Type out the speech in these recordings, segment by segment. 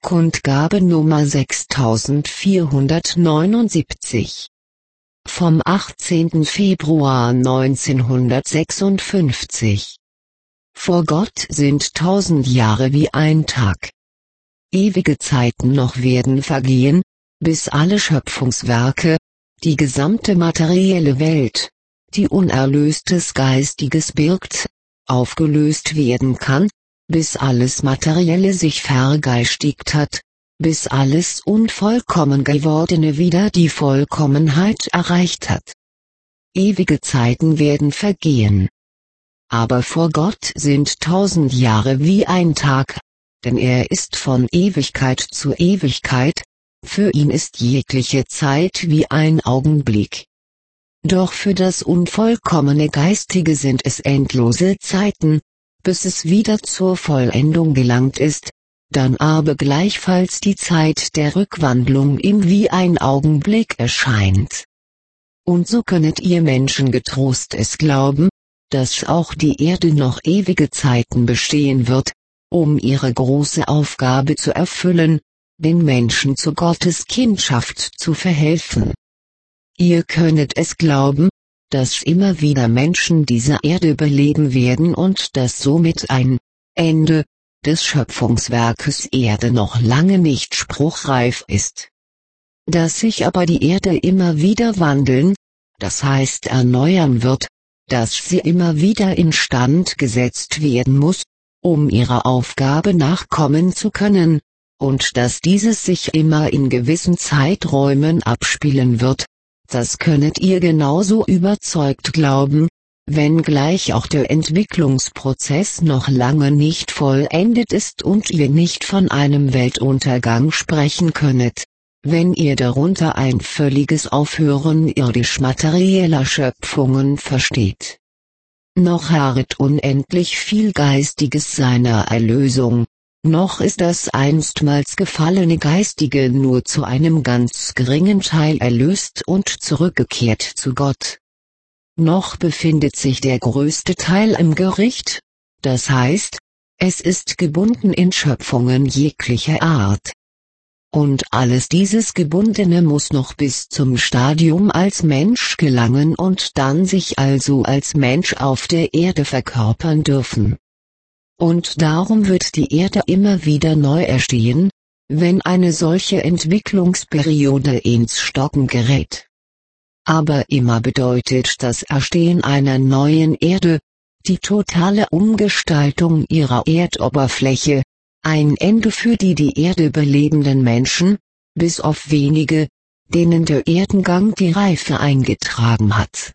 Kundgabe Nummer 6479. Vom 18. Februar 1956. Vor Gott sind 1000 Jahre wie ein Tag. Ewige Zeiten noch werden vergehen, bis alle Schöpfungswerke, die gesamte materielle Welt, die Unerlöstes Geistiges birgt, aufgelöst werden kann, bis alles Materielle sich vergeistigt hat, bis alles Unvollkommen Gewordene wieder die Vollkommenheit erreicht hat. Ewige Zeiten werden vergehen. Aber vor Gott sind 1000 Jahre wie ein Tag, denn er ist von Ewigkeit zu Ewigkeit, für ihn ist jegliche Zeit wie ein Augenblick. Doch für das unvollkommene Geistige sind es endlose Zeiten, bis es wieder zur Vollendung gelangt ist, dann aber gleichfalls die Zeit der Rückwandlung ihm wie ein Augenblick erscheint. Und so könnet ihr Menschen getrost es glauben, dass auch die Erde noch ewige Zeiten bestehen wird, um ihre große Aufgabe zu erfüllen, den Menschen zu Gottes Kindschaft zu verhelfen. Ihr könnet es glauben, dass immer wieder Menschen diese Erde beleben werden und dass somit ein Ende des Schöpfungswerkes Erde noch lange nicht spruchreif ist. Dass sich aber die Erde immer wieder wandeln, das heißt erneuern wird, dass sie immer wieder instand gesetzt werden muss, um ihrer Aufgabe nachkommen zu können, und dass dieses sich immer in gewissen Zeiträumen abspielen wird, das könnet ihr genauso überzeugt glauben, wenngleich auch der Entwicklungsprozess noch lange nicht vollendet ist und ihr nicht von einem Weltuntergang sprechen könnet, wenn ihr darunter ein völliges Aufhören irdisch-materieller Schöpfungen versteht. Noch harret unendlich viel Geistiges seiner Erlösung, noch ist das einstmals gefallene Geistige nur zu einem ganz geringen Teil erlöst und zurückgekehrt zu Gott. Noch befindet sich der größte Teil im Gericht, das heißt, es ist gebunden in Schöpfungen jeglicher Art. Und alles dieses Gebundene muss noch bis zum Stadium als Mensch gelangen und dann sich also als Mensch auf der Erde verkörpern dürfen. Und darum wird die Erde immer wieder neu erstehen, wenn eine solche Entwicklungsperiode ins Stocken gerät. Aber immer bedeutet das Erstehen einer neuen Erde, die totale Umgestaltung ihrer Erdoberfläche, ein Ende für die Erde belebenden Menschen, bis auf wenige, denen der Erdengang die Reife eingetragen hat.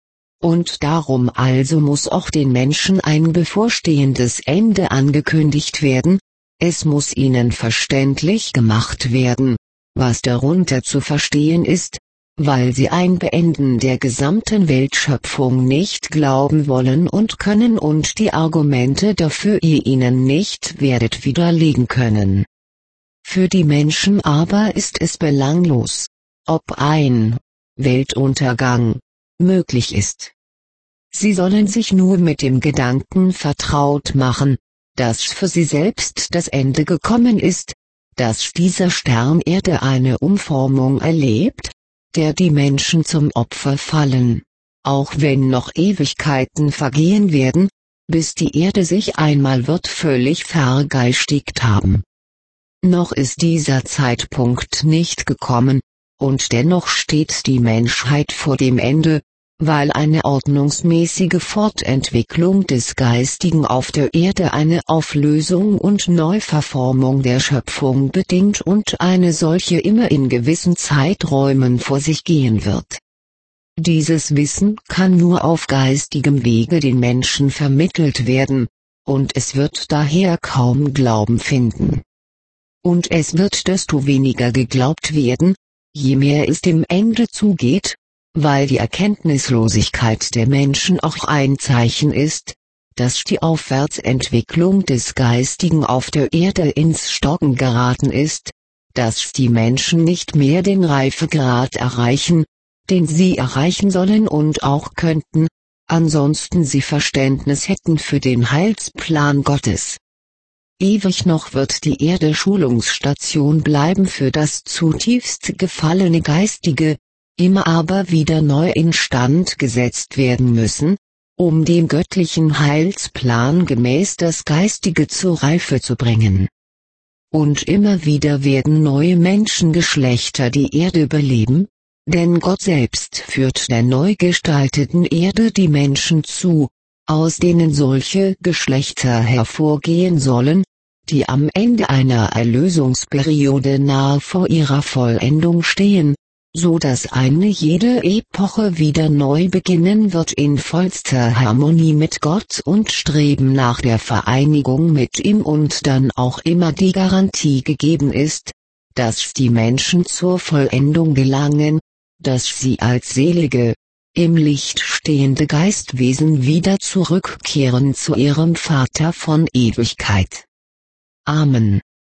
Und darum also muss auch den Menschen ein bevorstehendes Ende angekündigt werden, es muss ihnen verständlich gemacht werden, was darunter zu verstehen ist, weil sie ein Beenden der gesamten Weltschöpfung nicht glauben wollen und können und die Argumente dafür ihr ihnen nicht werdet widerlegen können. Für die Menschen aber ist es belanglos, ob ein Weltuntergang möglich ist. Sie sollen sich nur mit dem Gedanken vertraut machen, dass für sie selbst das Ende gekommen ist, dass dieser Stern Erde eine Umformung erlebt, der die Menschen zum Opfer fallen, auch wenn noch Ewigkeiten vergehen werden, bis die Erde sich einmal wird völlig vergeistigt haben. Noch ist dieser Zeitpunkt nicht gekommen, und dennoch steht die Menschheit vor dem Ende, weil eine ordnungsmäßige Fortentwicklung des Geistigen auf der Erde eine Auflösung und Neuverformung der Schöpfung bedingt und eine solche immer in gewissen Zeiträumen vor sich gehen wird. Dieses Wissen kann nur auf geistigem Wege den Menschen vermittelt werden, und es wird daher kaum Glauben finden. Und es wird desto weniger geglaubt werden, je mehr es dem Ende zugeht, weil die Erkenntnislosigkeit der Menschen auch ein Zeichen ist, dass die Aufwärtsentwicklung des Geistigen auf der Erde ins Stocken geraten ist, dass die Menschen nicht mehr den Reifegrad erreichen, den sie erreichen sollen und auch könnten, ansonsten sie Verständnis hätten für den Heilsplan Gottes. Ewig noch wird die Erde Schulungsstation bleiben für das zutiefst gefallene Geistige, immer aber wieder neu instand gesetzt werden müssen, um dem göttlichen Heilsplan gemäß das Geistige zur Reife zu bringen. Und immer wieder werden neue Menschengeschlechter die Erde beleben, denn Gott selbst führt der neu gestalteten Erde die Menschen zu, aus denen solche Geschlechter hervorgehen sollen, die am Ende einer Erlösungsperiode nahe vor ihrer Vollendung stehen, so dass eine jede Epoche wieder neu beginnen wird in vollster Harmonie mit Gott und Streben nach der Vereinigung mit ihm und dann auch immer die Garantie gegeben ist, dass die Menschen zur Vollendung gelangen, dass sie als selige, im Licht stehende Geistwesen wieder zurückkehren zu ihrem Vater von Ewigkeit. Amen.